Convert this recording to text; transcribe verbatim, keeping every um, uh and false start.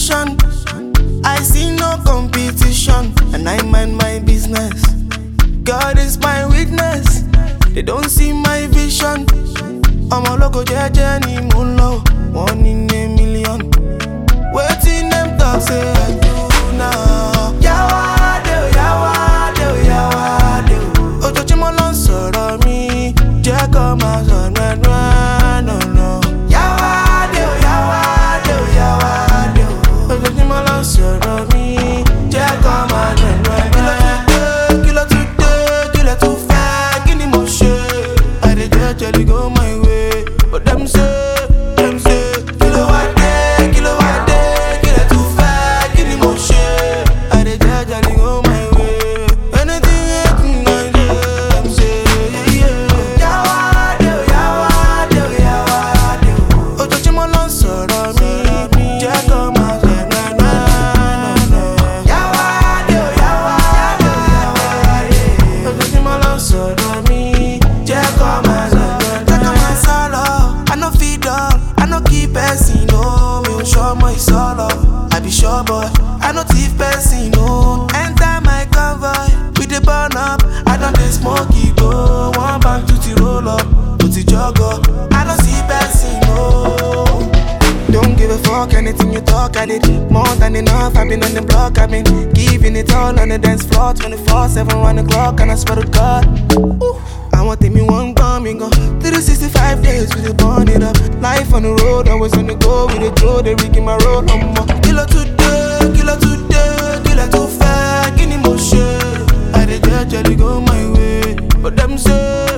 vision. I see no competition, and I mind my business. God is my witness. They don't see my vision. I'm a local jeje ni mo nlo, one in a million. Waiting them talk say I do now. Yawade, yawade, yawade. Ojoojúmọ́ ló ń sọ̀rọ̀ mi, jẹ́ kó máa sọ nùnùn no no. Yawade, yawade, yawade. Ojoojúmọ́ ló ń sọ̀rọ̀ mi, jẹ́ kó máa nùnùn. Kí ló tún dé, kí ló tún fẹ́, kí ni mo ṣe? I dey jejely go my way, but them say, them say, kí ló wá dé, kí ló wá dé, kí ló tún fẹ́, kí ni mo ṣe? I dey jejely go my way. Anything, anything I do, them say, yeah, yeah. Yawade, yawade, yawade. Ojoojúmọ́ ló ń sọ̀rọ̀ mi, jẹ́ kó máa sọ nùnùn. Yawade, yawade, yawade. Ojoojúmọ́ ló ń sọ̀rọ̀ mi, jẹ́ kó máa sọ nùnùn. Jẹ́ kó máa sọ̀rọ̀. I no fit dull, I no keep person, no. Mi ò ṣọmọ ìsọ̀lọ̀, I be sure boy. I no thief person, no. Enter my convoy, we dey burn up. I don dey smoke igbó, one bank to ti roll up, mo ti jọgọ. I no see person, no. Don't give a fuck, anything you talk, I did more than enough. I've been on the block, I've been giving it all on the dance floor, twenty-four seven, one o'clock, and I swear to God. Ooh, I want me one coming on three sixty-five days, we dey burn it up. Life on the road, always on the go, we dey throw the rig in my road. Um, kilo today, kilo today, kilo too far, kini mo ṣe? I dey jejely go my way, but them say